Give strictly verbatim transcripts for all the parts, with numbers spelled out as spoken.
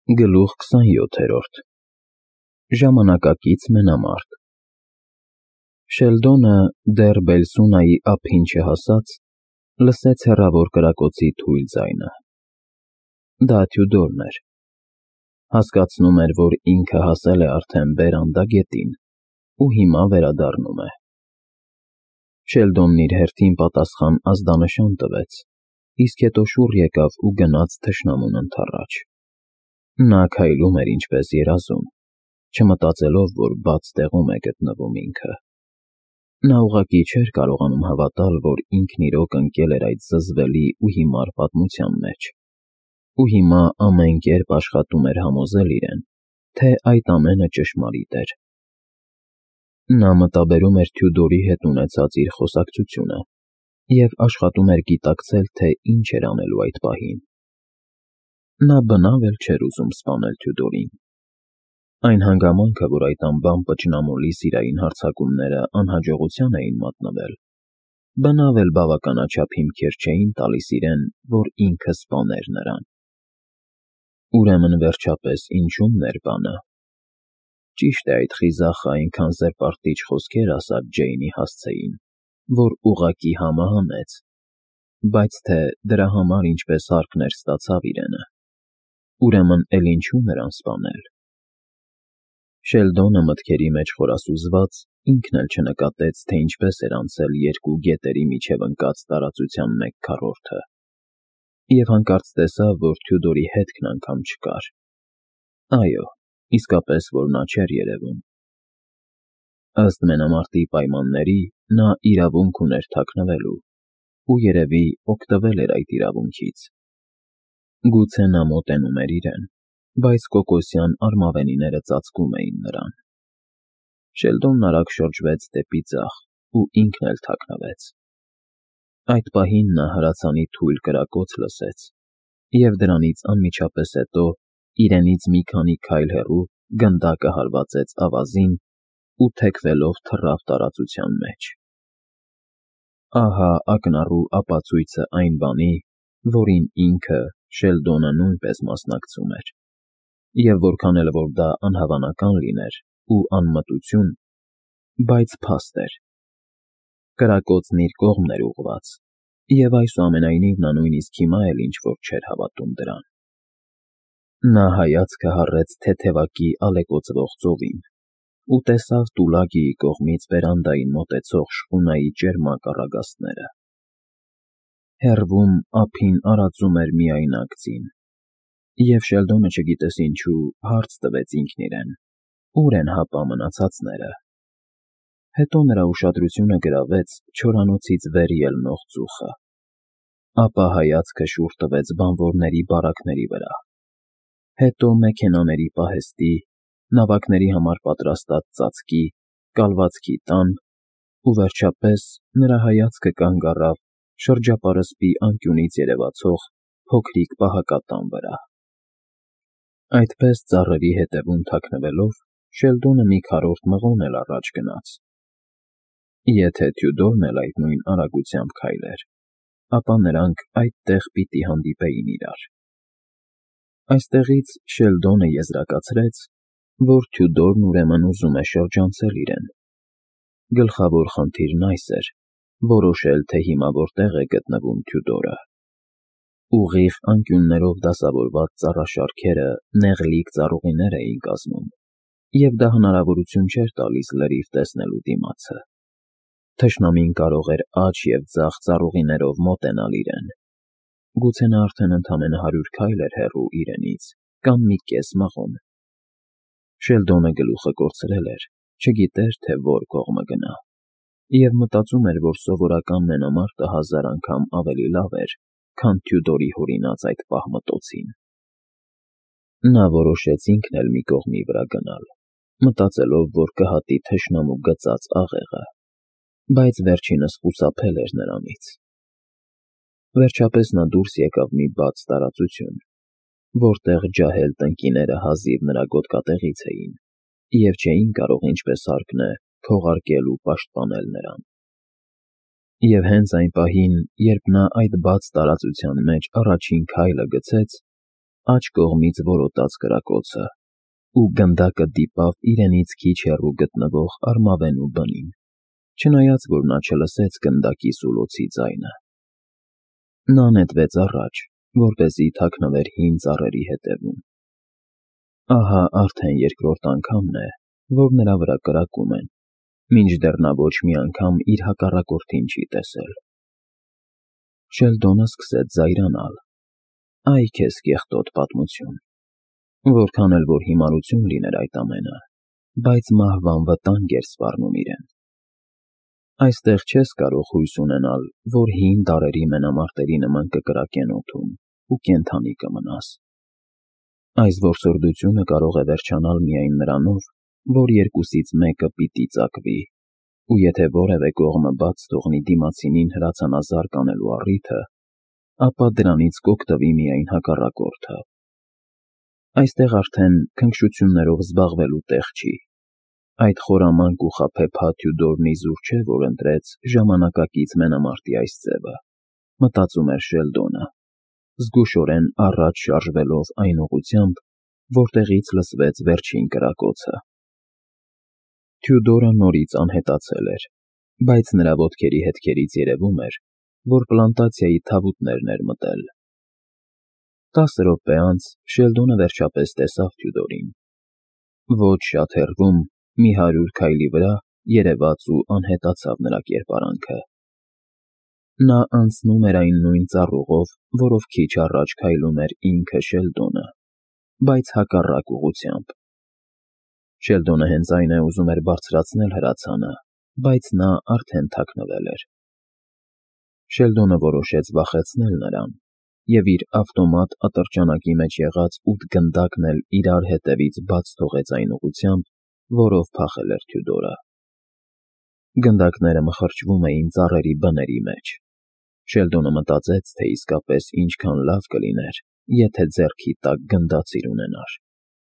Գլուխ քսանյոթերորդ Ժամանակակից մենամարտ Շելդոնը դեռ Բելսունայի ափին չհասած, լսեց հեռավոր կրակոցի թույլ ձայնը. դա Թյուդորն էր, հասկացնում էր, որ ինքը հասել է արդեն բերանդագետին ու հիմա վերադառնում է: Շելդոնն իր հերթին պատասխան ազդանշան տվեց, իսկ հետո շուռ եկավ ու գնաց թշնամուն ընդառաջ: Նա քայլում էր ինչպես երազում, չմտածելով, որ բաց տեղում է գտնվում ինքը: Նա ուղղակի չէր կարողանում հավատալ, որ ինքն իրոք ընկել էր այդ զզվելի ու հիմար պատմության մեջ, ու հիմա ամեն կերպ աշխատում էր համոզել իրեն, թե այդ ամենը ճշմարիտ էր: Նա մտաբերում էր Թյուդորի հետ ունեցած իր խոսակցությունը և աշխատում էր գիտակցել, թե ինչ էր անելու այդ պահին: Նա բնավ էլ չէր ուզում սպանել Թյուդորին: Այն հանգամանքը, որ այդ անբան պճնամոլի սիրային հարձակումները անհաջողության էին մատնվել, բնավ էլ բավականաչափ հիմքեր չէին տալիս իրեն, որ ինքը սպաներ նրան: Ուրեմն վերջապես ինչու՞մն էր բանը: Ճիշտ է, այդ խիզախը այնքան զրպարտիչ խոսքեր ասաց Ջեյնի հասցեին, որ ուղղակի համահանեց, բայց թե դրա համար ինչպես հարկն էր ստացավ իրենը: Ուրեմն էլ ինչու՞ նրան սպանել: Շելդոնը մտքերի մեջ խորասուզված, ինքն էլ չնկատեց, թե ինչպես էր անցել երկու գետերի միջև ընկած տարածության մեկ քառորդը, և հանկարծ տեսավ, որ Թյուդորի հետքն անգամ չկար: Այո, իսկապես որ նա չէր երևում: Ըստ մենամարտի պայմանների, նա իրավունք ուներ թաքնվելու ու երևի օգտվել էր այդ իրավունքից: Գուցե նա մոտենում էր իրեն, բայց կոկոսյան արմավենիները ծածկում էին նրան: Շելդոնն արագ շրջվեց դեպի ձախ ու ինքն էլ թաքնվեց: Այդ պահին նա հրացանի թույլ կրակոց լսեց և դրանից անմիջապես հետո իրենից մի քանի քայլ հեռու գնդակը հարվածեց ավազին ու թեքվելով թռավ տարածության մեջ: Ահա ակնառու ապացույցը այն բանի, որին ինքը՝ Շելդոնը նույնպես մասնակցում էր: Եվ որքան էլ որ դա անհավանական լիներ ու անմտություն, բայց փաստ էր: Կրակոցն իր կողմն էր ուղղված, և այսուամենայնիվ նա նույնիսկ հիմա էլ ինչ-որ չէր հավատում դրան: Նա հայացքը հառեց թեթևակի ալեկոծվող ծովին ու տեսավ Տուլագիի կողմից բերանդային մոտեցող շխունայի ճերմակ առագաստները: Հեռվում ափին արածում էր միայնակ ձին: Եվ Շելդոնը չգիտես ինչու, հարց տվեց ինքն իրեն. ուր են հապա մնացածները: Հետո նրա ուշադրությունը գրավեց չորանոցից վեր ելնող ծուխը: Ապա հայացքը շուռ տվեց բանվորների բարակների վրա: Հետո մեքենաների պահեստի, նավակների համար պատրաստած ծածկի, կալվածքի տան ու վերջապես նրա հայացքը կանգ առավ շրջապարսպի անկյունից երևացող փոքրիկ պահակատան վրա: Այդպես ծառերի ետևում թաքնվելով, Շելդոնը մի քառորդ մղոն էլ առաջ գնաց: Եթե Թյուդորն էլ այդ նույն արագությամբ քայլեր, ապա նրանք այդտեղ պիտի հանդիպեին իրար: Այստեղից Շելդոնը եզրակացրեց, որ Թյուդորն ուրեմն ուզում է շրջանցել իրեն: Գլխավոր խնդիրն այս էր՝ որոշել, թե հիմա որտեղ է գտնվում Թյուդորը: Ուղիղ անկյուններով դասավորված ծառաշարքերը նեղլիկ ծառուղիներ էին կազմում, և դա հնարավորություն չէր տալիս լրիվ տեսնելու դիմացը: Թշնամին կարող էր աջ և ձախ ծառուղիներով մոտենալ իրեն: Գուցե նա արդեն ընդամենը հարյուր քայլ էր հեռու իրենից կամ մի կես մղոն: Շելդոնը գլուխը կորցրել էր, չգիտեր, թե որ կողմը գնա, և մտածում էր, որ սովորական մենամարտը հազար անգամ ավելի լավ էր, քան Թյուդորի հորինած այդ պահմտոցին: Նա որոշեց ինքն էլ մի կողմի վրա գնալ, մտածելով, որ կհատի թշնամու գծած աղեղը, բայց վերջինս խուսափել էր նրանից: Վերջապես նա դուրս եկավ մի բաց տարածություն, որտեղ ջահել տնկիները հազիվ նրա գոտկատեղից էին և չէին կարող ինչպես հարկն է քողարկել ու պաշտպանել նրան: Եվ հենց այն պահին, երբ նա այդ բաց տարածության մեջ առաջին քայլը գցեց, աջ կողմից որոտաց կրակոցը, ու գնդակը դիպավ իրենից քիչ հեռու գտնվող արմավենու բնին, չնայած որ նա չլսեց գնդակի սուլոցի ձայնը։ Նա նետվեց առաջ, որպեսզի թաքնվեր հին ծառերի հետևում։ Ահա արդեն երկրորդ անգամն է, որ նրա վրա կրակում են, մինչդեռ նա ոչ մի անգամ իր հակառակորդին չի տեսել։ Շելդոնը սկսեց զայրանալ։ Այ քեզ կեղտոտ պատմություն։ Որքան էլ որ հիմարություն լիներ այդ ամենը, բայց մահվան վտանգ էր սպառնում իրեն։ Այստեղ չես կարող հույս ունենալ, որ հին դարերի մենամարտերի նման կկրակեն օդում ու կենդանի կմնաս։ Այս որսորդությունը կարող է վերջանալ միայն նրանով, որ երկուսից մեկը պիտի ծակվի, ու եթե որևէ կողմը բաց թողնի դիմացինին հրացանազարկ անելու առիթը, ապա դրանից կօգտվի միայն հակառակորդը։ Այստեղ արդեն քնքշություններով զբաղվելու տեղ չի։ Այդ խորամանկ ու խաբեբայ Թյուդորն իզուր չէ, որ ընտրեց ժամանակակից մենամարտի այս ձևը, մտածում էր Շելդոնը, զգուշորեն առաջ շարժվելով այն ուղղությամբ, որտեղից լսվեց վերջին կրակոցը։ Թյուդորը նորից անհետացել էր, բայց նրա ոտքերի հետքերից երևում էր, որ պլանտացիայի թավուտներն էր մտել։ Տասը րոպե անց Շելդոնը վերջապես տեսավ Թյուդորին։ Ոչ շատ հեռվում, մի հարյուր քայլի վրա երևաց ու անհետացավ նրա կերպարանքը։ Նա անցնում էր այն նույն ծառուղով, որով քիչ առաջ քայլում էր ինքը Շելդոնը, բայց հակառակ ուղղությամբ։ Շելդոնը հենց այն է ուզում էր բարձրացնել հրացանը, բայց նա արդեն թաքնվել էր։ Շելդոնը որոշեց վախեցնել նրան և իր ավտոմատ ատրճանակի մեջ եղած ութ գնդակն էլ իրար հետևից բաց թողեց այն ուղղությամբ, որով փախել էր Թյուդորը։ Գնդակները մխրճվում էին ծառերի բների մեջ։ Շելդոնը մտածեց, թե իսկապես ինչքան լավ կլիներ, եթե ձեռքի տակ գնդացիր ունենար։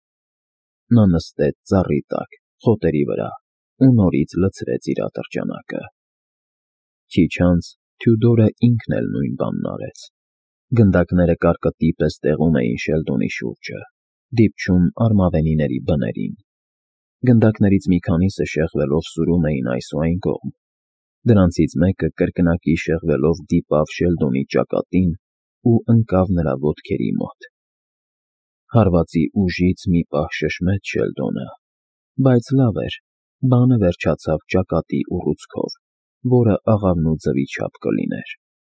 Նա նստեց ծառի տակ, խոտերի վրա, ու նորից լցրեց իր ատրճանակը։ Քիչ անց Թյուդորը ինքն էլ նույն բանն արեց։ Գնդակները կարկտի պես տեղում էին Շելդոնի շուրջը, դիպչում արմավենիների բներին։ Գնդակներից մի քանիսը շեղվելով սուրում էին այս ու այն կողմ։ Դրանցից մեկը կրկնակի շեղվելով դիպավ Շելդոնի ճակատին ու ընկավ նրա ոտքերի մոտ։ Հարվածի ուժից մի պահ շշմեց Շելդոնը, բայց լավ էր, բանը վերջացավ ճակատի ուռուցքով, որը աղավնու ձվի չափ կլիներ։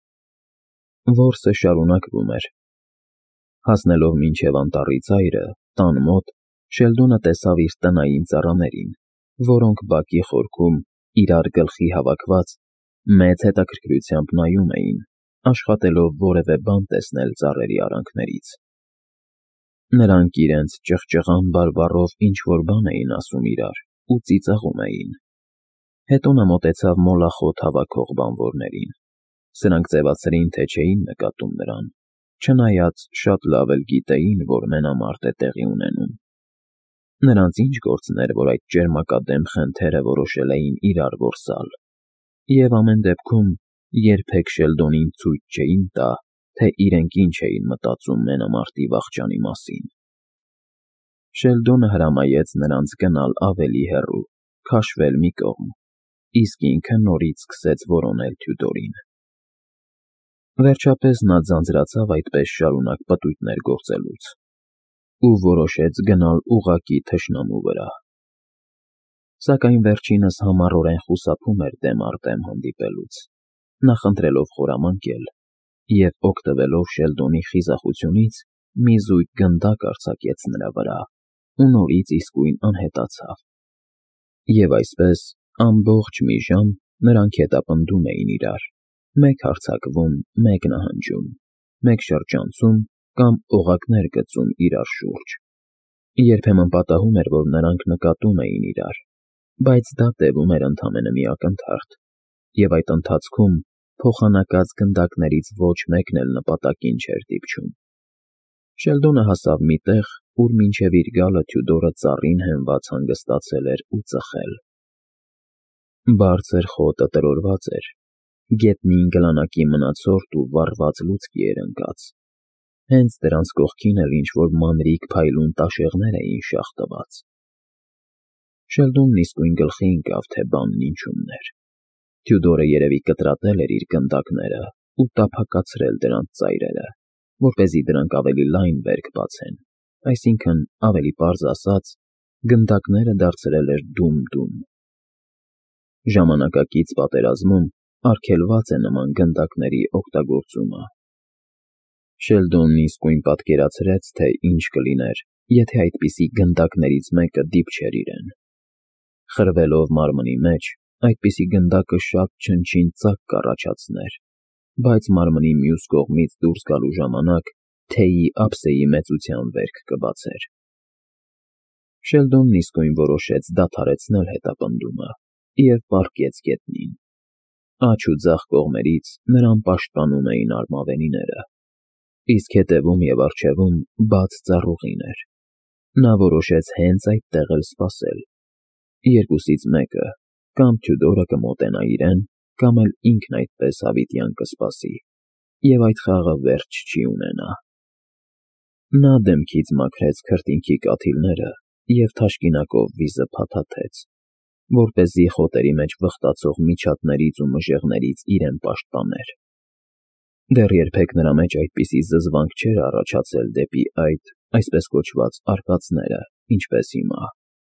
Որսը շարունակվում էր։ Հասնելով մինչև անտառի ծայրը, տան մոտ, Շելդոնը տեսավ իր տնային ծառաներին, որոնք բակի խորքում, իրար գլխի հավաքված, մեծ հետաքրքրությամբ նայում էին, աշխատելով որևէ բան տեսնել ծառերի արանքներից։ Նրանք իրենց ճղճղան բարբառով ինչ-որ բան էին ասում իրար ու ծիծաղում էին։ Հետո նա մոտեցավ մոլախոտ հավաքող բանվորներին։ Սրանք ձևացրին, թե չէին նկատում նրան, չնայած շատ լավ էլ գիտեին, որ մենամարտ է տեղի ունենում։ Նրանց ինչ գործն էր, որ այդ ճերմակադեմ խենթերը որոշել էին իրար որսալ, և ամեն դեպքում երբեք Շելդոնին ցույց չէին տա, թե իրենք ինչ էին մտածում մենամարտի վախճանի մասին։ Շելդոնը հրամայեց նրանց գնալ ավելի հեռու, քաշվել մի կողմ, իսկ ինքը նորից սկսեց որոնել Թյուդորին։ Վերջապես նա ձանձրացավ այդպես շարունակ պտույտներ գործելուց ու որոշեց գնալ ուղղակի թշնամու վրա։ Սակայն վերջինս համառորեն խուսափում էր դեմ առ դեմ հանդիպելուց, նախընտրելով խորամանկել և օգտվելով Շելդոնի խիզախությունից մի զույգ գնդակ արձակեց նրա վրա ու նորից իսկույն անհետացավ։ Եվ այսպես ամբողջ մի ժամ նրանք հետապնդում էին իրար, մեկ հարձակվում, մեկ նահանջում, մեկ շրջանցում կամ օղակներ գծում իրար շուրջ։ Երբեմն պատահում էր, որ նրանք նկատում էին իրար, բայց դա տևում էր ընդամենը մի ակնթարթ, և այդ ընթացքում փոխանակած գնդակներից ոչ մեկն էլ նպատակին չէր դիպչում։ Շելդոնը հասավ մի տեղ, ուր մինչև իր գալը Թյուդորը ծառին հենված հանգստացել էր ու ծխել։ Բարձր խոտը տրորված էր, գետնին գլանակի մնացորդ ու վառված լուցկի էր ընկած։ Հենց դրանց կողքին էլ ինչ-որ մանրիկ փայլուն տաշեղներ էին շաղ տված։ Շելդոնն իսկույն գլխի ընկավ, թե բանն ինչումն էր։ Թյուդորը երևի կտրատել էր իր գնդակները ու տափակացրել դրանց ծայրերը, որպեսզի դրանք ավելի լայն վերք բացեն, այսինքն, ավելի պարզ ասած, գնդակները դարձրել էր դում-դում։ Ժամանակակից պատերազմում արգելված է նման գնդակների օգտագործումը։ Շելդոնն իսկույն պատկերացրեց, թե ինչ կլիներ, եթե այդպիսի գնդակներից մեկը դիպչեր իրեն։ Խրվելով մարմնի մեջ, այդպիսի գնդակը շատ չնչին ծակ կառաջացներ, բայց մարմնի մյուս կողմից դուրս գալու ժամանակ թեյի ափսեի մեծության վերք կբացեր։ Շելդոնն իսկույն որոշեց դադարեցնել հետապնդումը և պառկեց գետնին։ Աջ ու ձախ կողմերից նրան պաշտպանում էին արմավենիները, իսկ հետևում և առջևում բաց ծառուղին էր։ Նա որոշեց հենց այդտեղ էլ սպասել։ Երկուսից մեկը, կամ Թյուդորը կմոտենա իրեն, կամ էլ ինքն այդպես հավիտյան կսպասի, և այդ խաղը վերջ չի ունենա։ Նա դեմքից մաքրեց քրտինքի կաթիլները և թաշկինակով վիզը փաթաթեց, որպեսզի խոտերի մեջ վխտացող միջատներից ու մժեղներից իրեն պաշտպաներ։ Դեռ երբեք նրա մեջ այդպիսի զզվանք չէր առաջացել դեպի այդ, այսպես կոչված, արկածները, ինչպես հիմա։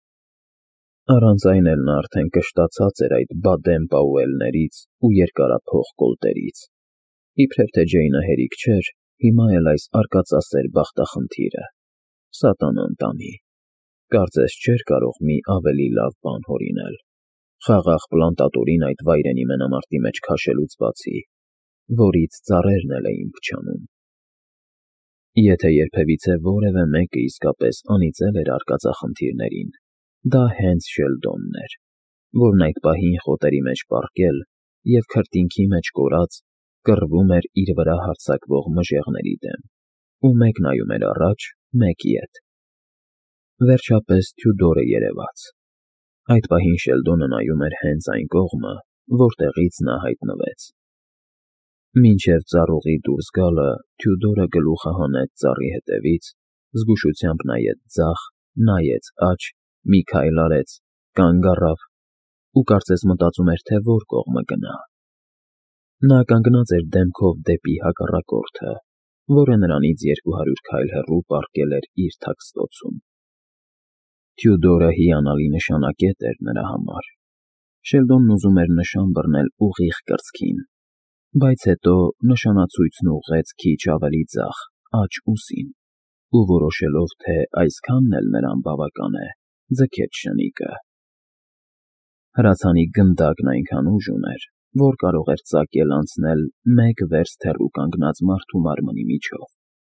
Առանց այն էլ նա արդեն կշտացած էր այդ Բադեն-Պաուելներից ու երկարափող կոլտերից։ Իբրև թե Ջեյնը հերիք չէր, հիմա էլ այս արկածասեր բախտախնդիրը։ Սատանան տանի։ Կարծես չէր կարող մի ավելի լավ բան հորինել։ Խաղաղ պլանտատորին այդ վայրենի մենամարտի մեջ քաշելուց բացի, որից ծառերն էլ էին փչանում։ Եթե երբևիցե որևէ մեկը իսկապես անիծել էր արկածախնդիրներին, դա հենց Շելդոնն էր, որն այդ պահին խոտերի մեջ պառկել և քրտինքի մեջ կորած կռվում էր իր վրա հարձակվող մժեղների դեմ, ու մեկ նայում էր առաջ, մեկ ետ։ Վերջապես Թյուդորը երևաց։ Այդ պահին Շելդոնը նայում էր հենց այն կողմը, որտեղից նա հայտնվեց։ Մինչև ծառուղի դուրս գալը Թյուդորը գլուխը հանեց ծառի հետևից, զգուշությամբ նայեց ձախ, նայեց աջ, մի քայլ արեց, կանգ առավ ու կարծես մտածում էր, թե որ կողմը գնա։ Նա կանգնած էր դեմքով դեպի հակառակորդը, որը նրանից երկու հարյուր քայլ հեռու պառկել էր իր թաքստոցում։ Թյուդորը հիանալի նշանակետ էր նրա համար։ Շելդոնն ուզում էր նշան բռնել ուղիղ կրծքին, բայց հետո նշանացույցն ուղղեց քիչ ավելի ձախ, աջ ուսին, ու որոշելով, թե այսքանն էլ նրան բավական է, ձգեց շնիկը։ Հրացանի գնդակն այնքան ուժ ուներ, որ կարող էր ծակել անցնել մեկ վերստ հեռու կանգնած մարդու մարմնի միջով։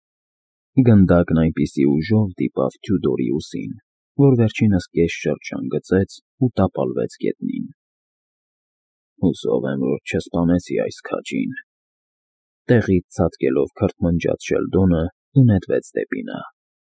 Գնդակն այնպիսի ուժով դիպավ Թյուդորի ուսին, որ վերջինս կես շրջան գծեց ու տապալվեց գետնին։ Հուսով եմ, որ չսպանեցի այս քաջին։ Տեղից ցատկելով քրթմնջաց Շելդոնը ու նետվեց դեպի նա։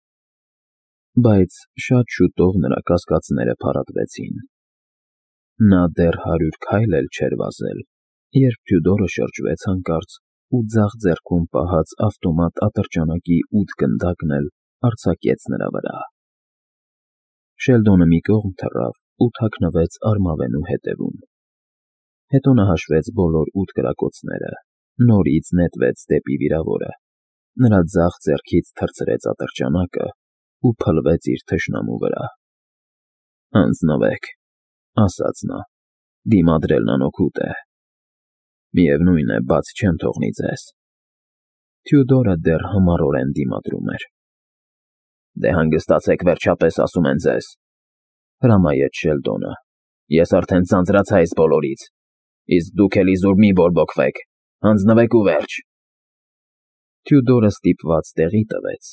Բայց շատ շուտով նրա կասկածները փարատվեցին։ Նա դեռ հարյուր քայլ էլ չէր վազել, երբ Թյուդորը շրջվեց հանկարծ ու ձախ ձեռքում պահած ավտոմատ ատրճանակի ութ գնդակն էլ արձակեց նրա վրա։ Շելդոնը մի կողմ թռավ ու թաքնվեց արմավենու հետևում։ Հետո նա հաշվեց բոլոր ութ կրակոցները, նորից նետվեց դեպի վիրավորը, նրա ձախ ձեռքից թռցրեց ատրճանակը ու փլվեց իր թշնամու վրա։ «Հանձնվեք», ասաց նա, «դիմադրելն անօգուտ է։ Միևնույն է, բաց չեմ թողնի ձեզ»։ Թյուդորը դեռ համառորեն դիմադրում էր։ «Դե հանգստացեք, վերջապես, ասում են ձեզ», հրամայեց Շելդոնը։ «Ես արդեն ձանձրացա այս բոլորից, իսկ դուք էլ իզուր մի բորբոքվեք, հանձնվեք ու վերջ»։ Թյուդորը ստիպված տեղի տվեց։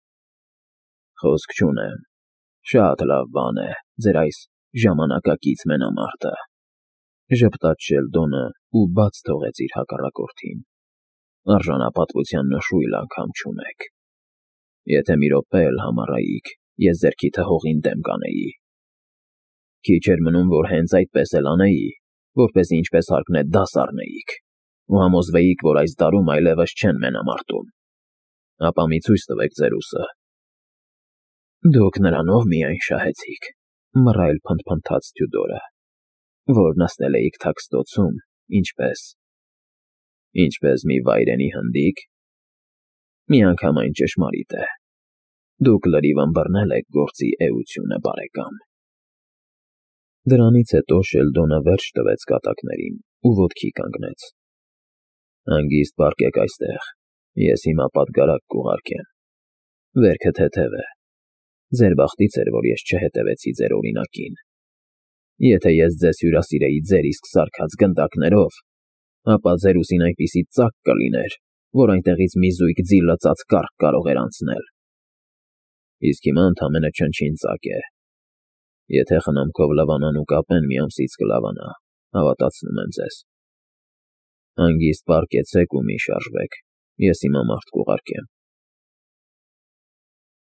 «Խոսք չունեմ, շատ լավ բան է ձեր այս ժամանակակից մենամարտը», ժպտաց Շելդոնը ու բաց թողեց իր հակառակորդին։ «Արժանապատվության նշույլ անգամ չունեք։ Եթե մի րոպե էլ համառայիք, ես ձեր քիթը հողին դեմ կանեի։ Քիչ էր մնում, որ հենց այդպես էլ անեի, որպեսզի ինչպես հարկն է դաս առնեիք ու համոզվեիք, որ այս դարում այլևս չեն մենամարտում։ Ապա մի ցույց տվեք ձեր ուսը։ Դուք նրանով միայն շահեցիք, մռայլ փնթփնթաց Թյուդորը, որ նստել էիք թաքստոցում, ինչպես… ինչպես մի վայրենի հնդիկ… Միանգամայն ճշմարիտ է, դուք լրիվ ըմբռնել եք գործի էությունը, բարեկամ… Դրանից հետո Շելդոնը վերջ տվեց կատակներին ու ոտքի կանգնեց։ Հանգիստ պառկեք այստեղ, ես հիմա պատգարակ կուղարկեմ, վերքը թեթև է, ձեր բախտից էր, որ ես չհետևեցի ձեր օրինակին, եթե ես ձեզ հյուրասիրեի ձեր իսկ սարքած գնդակներով, ապա ձեր ուսին այնպիսի ծակ կլիներ, որ այնտեղից մի զույգ ձի լծած կառք կարող էր անցնել, իսկ հիմա ընդամենը չնչին ծակ է, եթե խնամքով լավանան ու կապեն, մի ամսից կլավանա, հավատացնում եմ ձեզ… Հանգիստ պառկեցեք ու մի շարժվեք, ես հիմա մարդ կուղարկեմ։